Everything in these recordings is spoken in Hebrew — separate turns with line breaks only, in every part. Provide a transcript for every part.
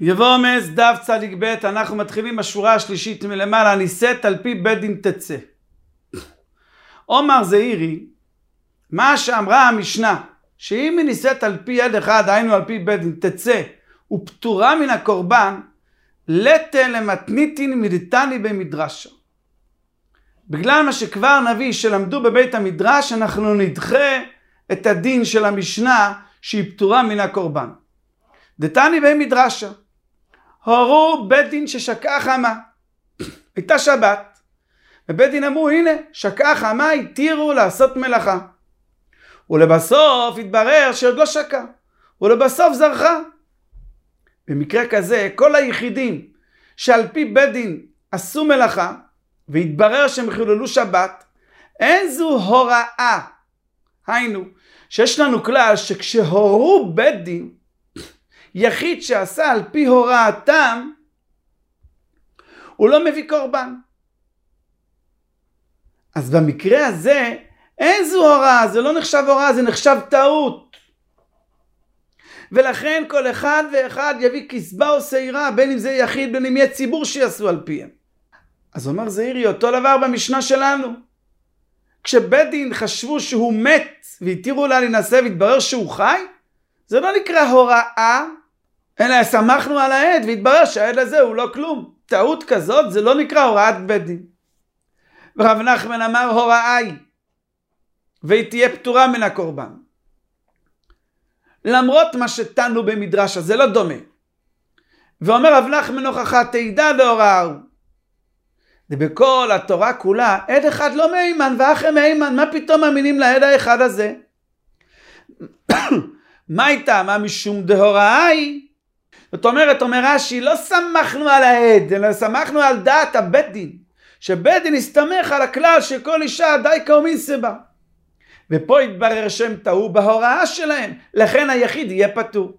יבומס דף צדיק ב', אנחנו מתחילים בשורה השלישית מלמעלה, נישאת על פי בית דין תצא. אומר זעירי, מה שאמרה המשנה, שאם היא נישאת על פי יד אחד, היינו על פי בית דין תצא, ופטורה מן הקורבן, לתה למתניתין מדיתני במדרשה. בגלל מה שכבר נביא שלמדו בבית המדרש, אנחנו נדחה את הדין של המשנה שהיא פטורה מן הקורבן. דתני במדרשה, הורו בית דין ששקעה חמה, הייתה שבת, ובית דין אמרו הנה שקעה חמה, התירו לעשות מלאכה, ולבסוף התברר שעוד לא שקעה, ולבסוף זרחה. במקרה כזה כל היחידים שעל פי בית דין עשו מלאכה והתברר שהם חיללו שבת, אין זו הוראה. היינו שיש לנו כלל שכשהורו בית דין, יחיד שעשה על פי הוראתם הוא לא מביא קורבן. אז במקרה הזה אין זו הוראה, זה לא נחשב הוראה, זה נחשב טעות. ולכן כל אחד ואחד יביא כסבה או שעירה, בין אם זה יחיד בין אם יהיה ציבור שיעשו על פיהם. אז אומר זעירי, אותו דבר במשנה שלנו. כשבית דין חשבו שהוא מת והתירו לה להינשא והתברר שהוא חי, זה לא נקרא הוראה, אלא שמחנו על העד והתברר שהעד הזה הוא לא כלום. טעות כזאת זה לא נקרא הוראת בית דין. ורב נחמן אמר הוראה היא, והיא תהיה פטורה מן הקורבן. למרות מה שתנו במדרשה, זה לא דומה. ואומר רב נחמן הוכחה תעידה להוראה הוא. ובכל התורה כולה, עד אחד לא מהימן ואחרי מהימן, מה פתאום מאמינים לעד האחד הזה? מה הייתה? מה משום דהוראה היא? זאת אומרת, אומר רש"י, לא שמחנו על העד, אלא שמחנו על דעת הבית דין. שבית דין הסתמך על הכלל שכל אישה די כאומין סבה. ופה התברר שהם טעו בהוראה שלהם, לכן היחיד יהיה פטור.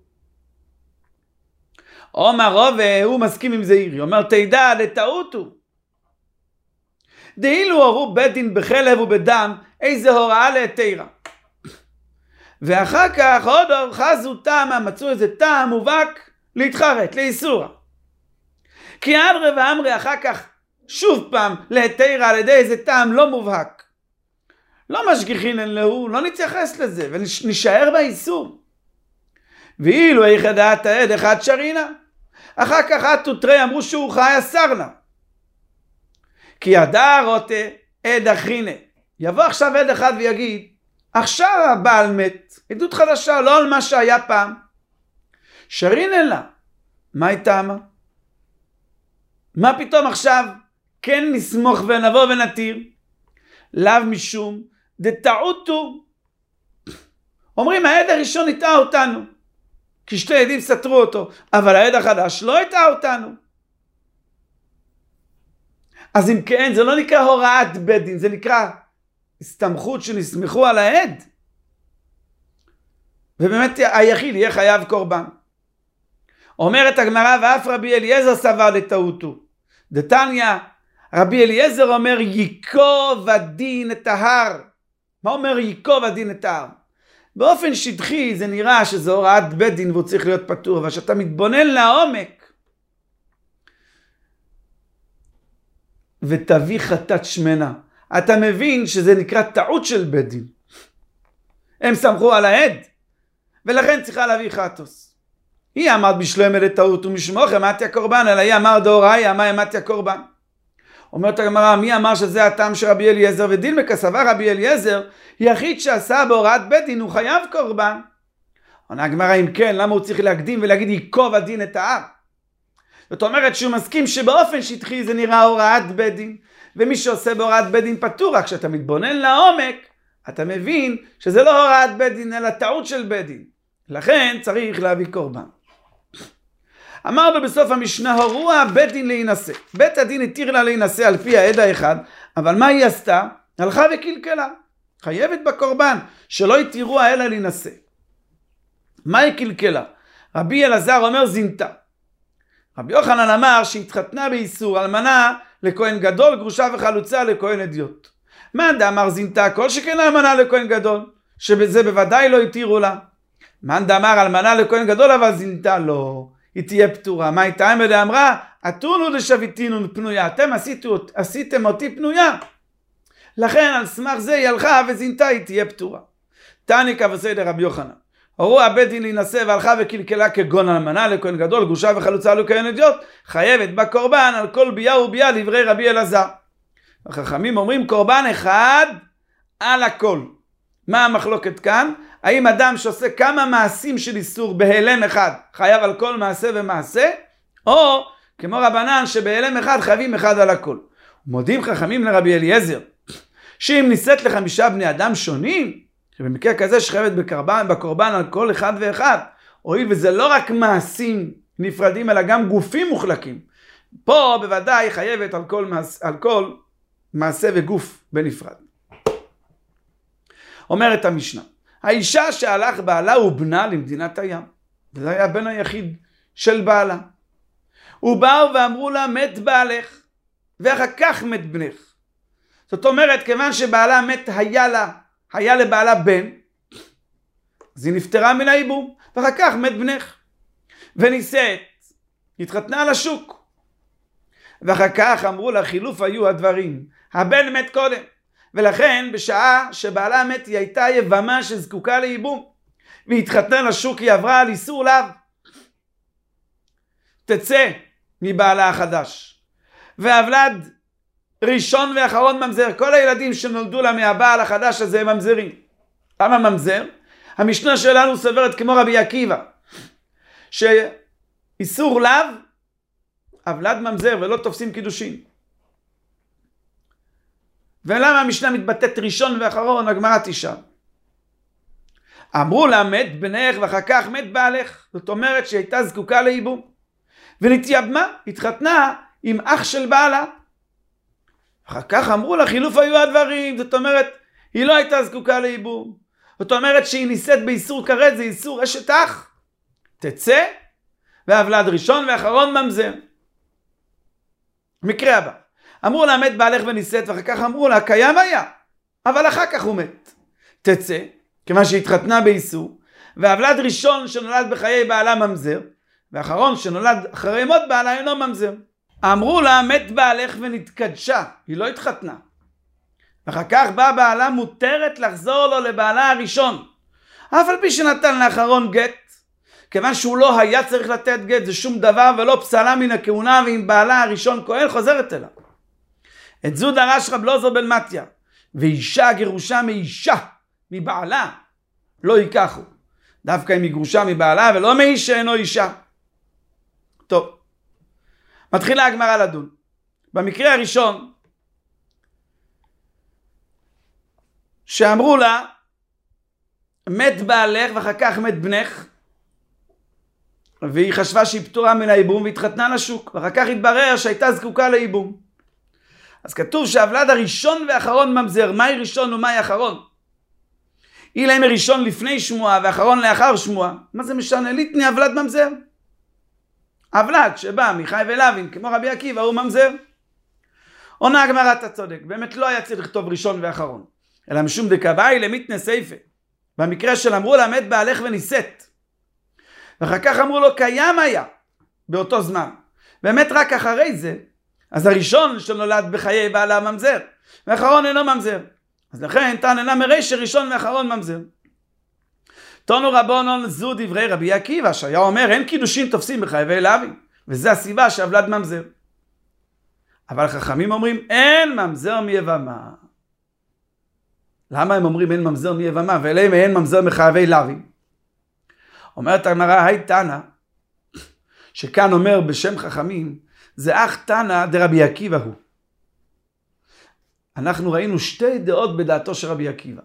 אומר רובה, הוא מסכים עם זעירי, אומר תדע לטעות הוא. דאילו הורו בית דין בחלב ובדם, איזה הוראה להתירה. ואחר כך עוד חזו טעמה, מצאו איזה טעם מובהק להתחרט, לאיסורה. כי אדרי ואמרי אחר כך שוב פעם להתירה על ידי איזה טעם לא מובהק. לא משגיחין אין לו, לא נתייחס לזה ונשאר באיסור. ואילו איך דעת העד אחד שרינה, אחר כך עטו תרי אמרו שהוא חי אסרנה. כי ידע רותה עד אחרינה. יבוא עכשיו עד אחד ויגיד, עכשיו הבעל מת, עדות חדשה, לא על מה שהיה פעם. שרינה לה, מה היא טעמה? מה פתאום עכשיו כן נסמוך ונבוא ונתיר? לאו משום דטעותו. אומרים העד הראשון יטעה אותנו, כי שתי עדים סתרו אותו, אבל העד החדש לא יטעה אותנו. אז אם כן, זה לא נקרא הוראת בית דין, זה נקרא הסתמכות שנסמכו על העד. ובאמת היחיד יהיה חייב קורבן. אומרת הגמרא, ואף רבי אליעזר סבר לטעותו. דתניא, רבי אליעזר אומר ייקוב הדין את ההר. מה אומר ייקוב הדין את ההר? באופן שטחי זה נראה שזו הוראת בית דין והוא צריך להיות פטור, אבל שאתה מתבונן לעומק ותביא חטאת שמנה, אתה מבין שזה נקרא טעות של בית דין. הם סמכו על העד ולכן צריכה להביא חטוס. היא אמרת בשלמה לטעות ומשמוך אמתיה קורבן, אלא היא אמר דאורייתא אמר אמתיה קורבן. אומרת הגמרא, מי אמר שזה הטעם של רבי אליעזר? ודין מקסבה רבי אליעזר, יחיד שעשה בהוראת בית דין הוא חייב קורבן. עונה הגמרא, אם כן, למה הוא צריך להקדים ולהגיד ייקוב הדין את ההר? זאת אומרת שהוא מסכים שבאופן שטחי זה נראה הוראת בית דין, ומי שעושה בהוראת בית דין פטור, רק כשאתה מתבונן לעומק, אתה מבין שזה לא הוראת בית דין, אלא טעות של בית דין. לכן צריך להביא קורבן. אמרנו בסוף המשנה, הורו בית דין להינשא. בית הדין התיר לה להינשא על פי העד האחד, אבל מה היא עשתה? הלכה וקלקלה. חייבת בקורבן, שלא התירו האלה להינשא. מה היא קלקלה? רבי אלעזר אומר זינתה. רבי יוחנן אמר שהתחתנה באיסור, אלמנה לכהן גדול, גרושה וחלוצה לכהן אדיוט. מאן דאמר זינתה, כל שכן אלמנה לכהן גדול, שבזה בוודאי לא התירו לה. מאן דאמר אלמנה לכהן גדול, אבל זינתה לא. היא תהיה פטורה. מה הייתה אמרה? אמרה, אתונו לשביתינו פנויה, אתם עשיתם אותי פנויה. לכן על סמך זה היא הלכה וזינתה, היא תהיה פטורה. תעני כבסי לרבי יוחנן. הורו הבית דין להינשא והלכה וקלקלה כגון אלמנה לכהן גדול, גרושה וחלוצה לכהן אדיוט, חייבת בקורבן על כל ביה וביה דברי רבי אלעזר. החכמים אומרים קורבן אחד על הכל. מה המחלוקת כאן? האם אדם שעושה כמה מעשים של איסור בהלם אחד חייב על כל מעשה ומעשה, או כמו רבנן שבהלם אחד חייבים אחד על הכל. מודים חכמים לרבי אליעזר שאם נישאת ל5 בני אדם שונים, שבמקרה כזה שחייבת בקורבן על כל אחד ואחד, הואיל וזה לא רק מעשים נפרדים אלא גם גופים מוחלקים, פה בוודאי חייבת על כל מעשה וגוף בנפרד. אומרת המשנה, האישה שהלך בעלה ובנה למדינת הים, וזה היה בן היחיד של בעלה, ובאו ואמרו לה מת בעלך ואחר כך מת בנך. זאת אומרת כיוון שבעלה מת היה לבעלה בן, אז היא נפטרה מן הייבום, ואחר כך מת בנך ונישאת, התחתנה על השוק, ואחר כך אמרו לה חילוף היו הדברים, הבן מת קודם, ולכן בשעה שבעלה מת היא הייתה יבמה שזקוקה לייבום, והיא התחתנה לשוק, היא עברה על איסור לאו, תצא מבעלה החדש, והוולד ראשון ואחרון ממזר, כל הילדים שנולדו לה מהבעל החדש הזה הם ממזרים. למה ממזר? המשנה שלנו סוברת כמו רבי עקיבא, שאיסור לאו, הוולד ממזר ולא תופסים קידושין. ולמה המשנה מתבטאת ראשון ואחרון? הגמרא תשאל. אמרו לה מת בנך ואחר כך מת בעלך, זאת אומרת שהיא הייתה זקוקה לייבום, ונתייבמה, התחתנה עם אח של בעלה. אחר כך אמרו לה חילוף היו הדברים, זאת אומרת היא לא הייתה זקוקה לייבום, זאת אומרת שהיא נישאת באיסור כרת, זה איסור אשת אח, תצא, והוולד ראשון ואחרון ממזר. מקרה הבא, אמרו לה מת בעלך ונישאת, ואחר כך אמרו לה קיים היה, אבל אחר כך הוא מת, תצא, כיוון שהתחתנה באיסור, והוולד ראשון שנולד בחיי בעלה ממזר, ואחרון שנולד אחרי מות בעלה אינו ממזר. אמרו לה מת בעלך ונתקדשה, היא לא התחתנה, ואחר כך בא בעלה, מותרת לחזור לו לבעלה הראשון, אף על פי שנתן לאחרון גט, כיוון שהוא לא היה צריך לתת גט, זה שום דבר ולא פסלה מן הכהונה, ואם בעלה הראשון כהן חוזרת אליו. את זו דרש רב אלעזר בן מתיה, ואישה גירושה מאישה מבעלה לא ייקחו, דווקא אם היא גרושה מבעלה ולא מאיש שאינו אישה. טוב, מתחילה הגמרא לדון. במקרה הראשון שאמרו לה מת בעלך ואחר כך מת בנך, והיא חשבה שהיא פטורה מן הייבום והתחתנה לשוק, ואחר כך התברר שהייתה זקוקה לייבום. אז כתוב שהוולד הראשון ואחרון ממזר. מהי ראשון ומהי אחרון? אילא אם ראשון לפני שמועה ואחרון לאחר שמועה, מה זה משנה? ליטני הוולד ממזר. הוולד שבא מחי ולוין כמו רבי עקיבא הוא ממזר. עונה הגמרא אתה צודק, באמת לא היה צריך לכתוב ראשון ואחרון, אלא משום דקבאי למיתנה סייפה. במקרה של אמרו לה מת בעלך ונישאת, ואחר כך אמרו לו קיים היה באותו זמן, באמת רק אחרי זה, אז הראשון שנולד בחיי בעלה ממזר, ואחרון אינו ממזר, אז לכן תעננה מרי שראשון ואחרון ממזר. תונו רבונון זו דברי רבי עקיבא, שהיה אומר אין קידושין תופסים בחיי ולוין, וזה הסיבה שהוולד ממזר. אבל חכמים אומרים אין ממזר מיבמה. למה הם אומרים אין ממזר מיבמה ואליהם אין ממזר מחייבי לוין? אומרת הגמרא היי תנא, שכאן אומר בשם חכמים, זה אך תנא דרבי עקיבא הוא. אנחנו ראינו שתי דעות בדעתו של רבי עקיבא.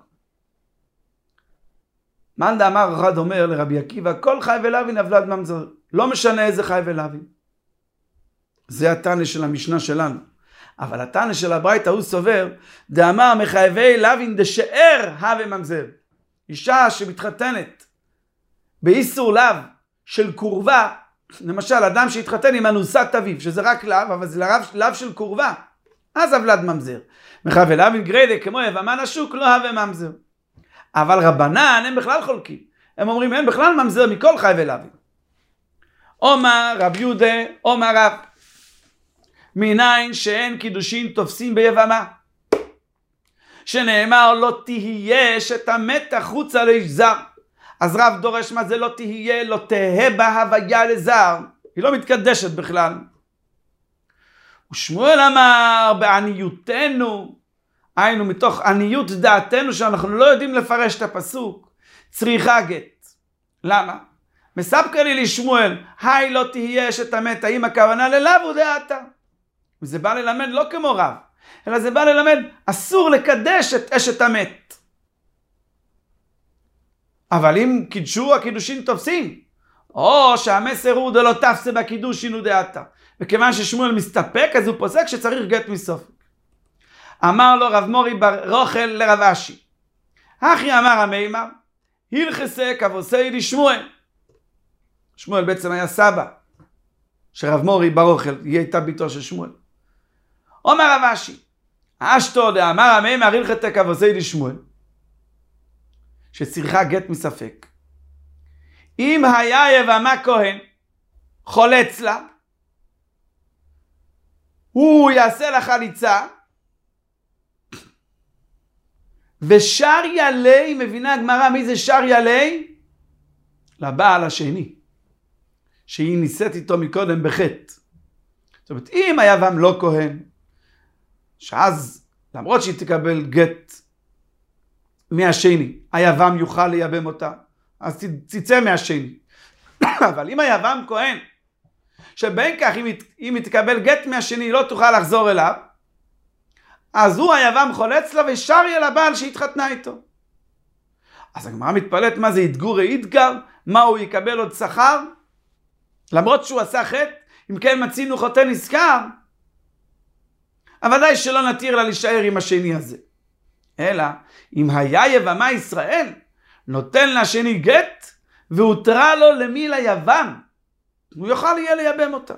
מאן דאמר אחד אומר לרבי עקיבא כל חי ולוין הוולד ממזר, לא משנה איזה חי ולוין. זה התנא של המשנה שלנו. אבל התנא של הברייתא הוא סובר דאמר מחייבי לוין דשאר הווה ממזר. אישה שמתחתנת באיסור לאו של קורבה, למשל אדם שהתחתן עם אנוסת אביו, שזה רק לאו, אבל זה לאו של קורבה, אז הוולד ממזר. מחייבי לוין גריידה כמו יבמן השוק לא הווה ממזר. אבל רבנן הם בכלל חולקים, הם אומרים אין בכלל ממזר מכל חי ולוין. אומר רב יהודה, אומר רב, מניין שאין קידושין תופסים ביבמה, שנאמר לא תהיה שתמת החוצה לאיש זר. אז רב דורש מה זה לא תהיה, לא תהה בה הוויה לזר, היא לא מתקדשת בכלל. ושמואל אמר בעניותנו, היינו מתוך עניות דעתנו שאנחנו לא יודעים לפרש את הפסוק, צריכה גט. למה? מספקא לי לשמואל, היי לא תהיה שתמת, האם הכוונה ללאו דעתה? וזה בא ללמד לא כמו רב, אלא זה בא ללמד אסור לקדש את אשת המת. אבל אם קידשו הקידושין תופסים, או שהמסר הוא דלא תפסה בקידושין ודעתה. וכיוון ששמואל מסתפק, אז הוא פוסק שצריך גט מסופק. אמר לו רב מורי בר רוכל לרב אשי, אחי אמר המימר, הלכסה כבוסי לשמואל. שמואל בעצם היה סבא, שרב מורי בר רוכל, היא הייתה ביתו של שמואל. אומר רב אשי, אשתו דאמר המימר הלכתה כבוסי לשמואל, שצריכה גט מספק. אם היה יבמה כהן חולץ לה, הוא יעשה לה חליצה, ושריה לי, מבינה הגמרא מי זה שריה לי? לבעל השני, שהיא ניסית איתו מקודם בחטא. זאת אומרת, אם היבם לא כהן, שאז למרות שהיא תקבל גט מהשני, היבם יוכל לייבם אותה, אז תצא מהשני. אבל אם היבם כהן, שבין כך אם היא תקבל גט מהשני, היא לא תוכל לחזור אליו, אז הוא היבם חולץ לה ושריה לבעל שהתחתנה איתו. אז הגמרא מתפלאת מה זה יתגורי יתגר, מה הוא יקבל עוד שכר? למרות שהוא עשה חטא, אם כן מצינו חוטא נזכר, אבל ודאי שלא נתיר לה להישאר עם השני הזה. אלא אם היה יבמה ישראל, נותן לשני גט, והותרה לו למי ליבם, הוא יוכל יהיה לייבם אותה.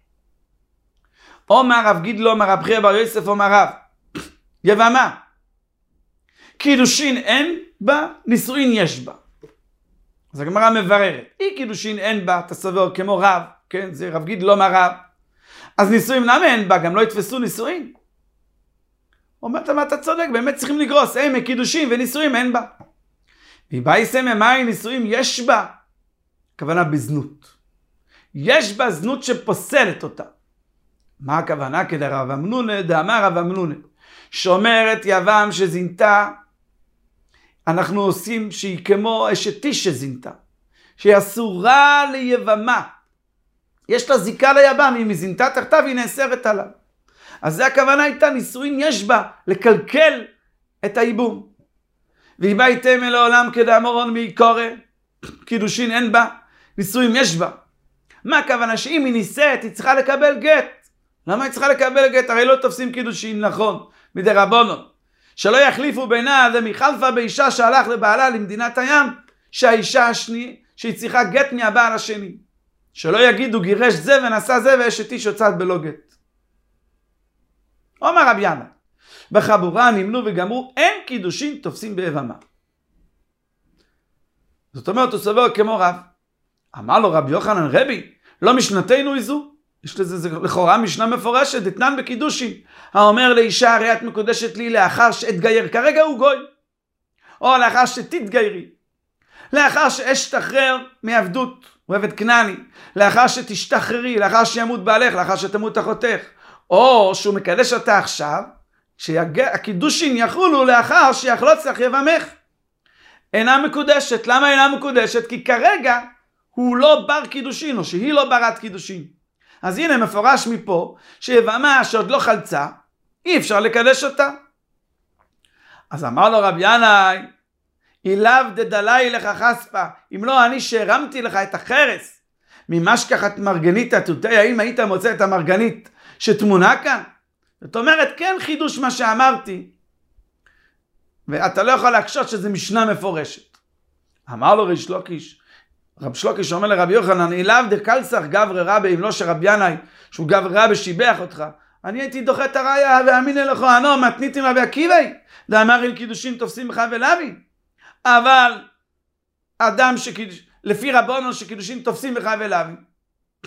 אומר רב גידלו, אומר רב חייא בר יוסף, אומר רב, יבמה, קידושין אין בה, נישואין יש בה. אז הגמרא מבררת, אי קידושין אין בה, אתה סובר כמו רב, כן, זה רב גידלו אומר רב, אז נישואין למה אין בה, גם לא יתפסו נישואין. אומרת מה אתה צודק, באמת צריכים לגרוס, אין קידושין ונישואין אין בה. ובייסם ממאי נישואין יש בה, הכוונה בזנות. יש בה זנות שפוסלת אותה. מה הכוונה? כדרב אמנונה, דאמר רב אמנונה, שאומרת יבם שזינתה, אנחנו עושים שהיא כמו אשת איש שזינתה, שהיא אסורה ליבמה. יש לה זיקה ליבם, אם היא זינתה תחתיו היא נאסרת עליו. אז זה הכוונה הייתה, נישואין יש בה לקלקל את הייבום. והיא באה איתם אל העולם כדאמרון מי קורא, קידושין אין בה, נישואין יש בה. מה הכוונה? שאם היא נישאת היא צריכה לקבל גט. למה היא צריכה לקבל גט? הרי לא תופסים קידושין, נכון, מדי רבונו. שלא יחליפו בינה ומחלפה באישה שהלך לבעלה למדינת הים, שהאישה השנייה, שהיא צריכה גט מהבעל השני. שלא יגידו גירש זה ונשא זה ואשת איש יוצאת בלא גט. אומר רב ינאי, בחבורה נמנו וגמרו, אין קידושין תופסים ביבמה. זאת אומרת, הוא סובר כמו רב. אמר לו רבי יוחנן רבי, לא משנתנו איזו? יש לזה לכאורה משנה מפורשת, דתנן בקידושין. האומר לאישה, הרי את מקודשת לי לאחר שאתגייר, כרגע הוא גוי. או לאחר שתתגיירי. לאחר שאשתחרר מעבדות, הוא עבד כנעני. לאחר שתשתחררי, לאחר שימות בעלך, לאחר שתמות אחותך. או שהוא מקדש אותה עכשיו, שהקידושין יחולו לאחר שיחלוץ לך יבמך. אינה מקודשת. למה אינה מקודשת? כי כרגע הוא לא בר קידושין, או שהיא לא ברת קידושין. אז הנה מפורש מפה, שיבמה שעוד לא חלצה, אי אפשר לקדש אותה. אז אמר לו רב ינאי, אילאו דדלי לך חספה, אם לא אני שהרמתי לך את החרס, ממשכח את מרגנית התותי, האם היית מוצא את המרגנית שתמונה כאן? זאת אומרת, כן חידוש מה שאמרתי, ואתה לא יכול להקשות שזה משנה מפורשת. אמר לו ריש לוקיש, רב שלוקיש אומר לרבי יוחנן, אילאו דקלסך גברי רבי, אם לא שרב ינאי, שהוא גברי רבי שיבח אותך, אני הייתי דוחה את הראיה, ואמין אלכו ענו, מתניתים רבי עקיבי, דאמר אל קידושין תופסים בך ולוי. אבל אדם לפי רבונו שקידושין תופסים בך ולוי,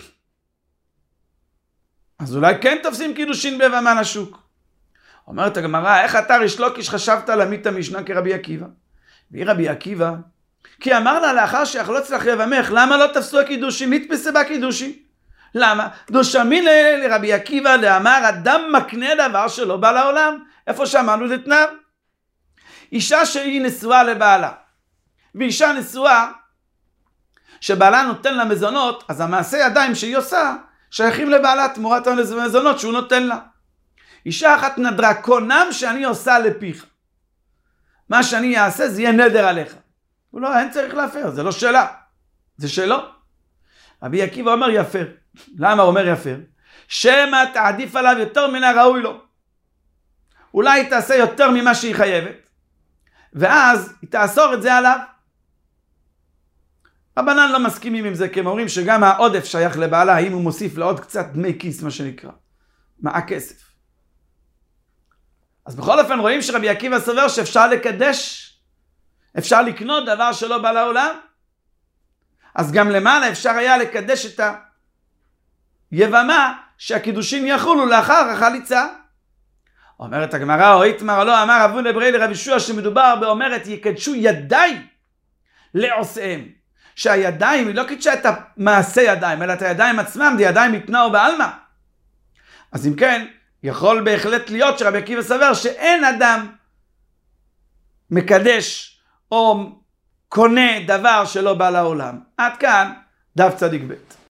אז אולי כן תופסים קידושין ביבמה לשוק. אומרת הגמרא, איך אתה ריש לוקיש חשבת להעמיד את המשנה כרבי עקיבא? והיא רבי עקיבא, כי אמר לה לאחר שיחלוץ לך יבמך, למה לא תפסו הקידושין? נתפסה בקידושין. למה? דושמין לרבי עקיבא לאמר, אדם מקנה דבר שלא בא לעולם. איפה שאמרנו לתנר? אישה שהיא נשואה לבעלה, ואישה נשואה שבעלה נותן לה מזונות, אז המעשה ידיים שהיא עושה שייכים לבעלה תמורת המזונות שהוא נותן לה. אישה אחת נדרה, קונם שאני עושה לפיך, מה שאני אעשה זה יהיה נדר עליך. הוא לא, אין צריך להפר, זה לא שלה, זה שלו. רבי עקיבא אומר יפר. למה אומר יפר? שמא תעדיף עליו יותר מן הראוי לו. אולי היא תעשה יותר ממה שהיא חייבת, ואז היא תאסור את זה עליו. רבנן לא מסכימים עם זה, כי הם אומרים שגם העודף שייך לבעלה, אם הוא מוסיף לעוד קצת דמי כיס, מה שנקרא, כסף. אז בכל אופן רואים שרבי עקיבא סובר שאפשר לקדש, אפשר לקנות דבר שלא בא לעולם. אז גם למעלה אפשר היה לקדש את היבמה שהקידושין יחולו לאחר החליצה. אומרת הגמרא, או איתמר לא אמר אבו נברי לרבי יהושע, שמדובר באומרת יקדשו ידיים לעושיהם, שהידיים היא לא קידשה את המעשה ידיים, אלא את הידיים עצמם, זה ידיים מתנאו בעלמא. אז אם כן, יכול בהחלט להיות שרבי עקיבא סבר שאין אדם מקדש או קונה דבר שלא בא לעולם. עד כאן דף צדיק ב'.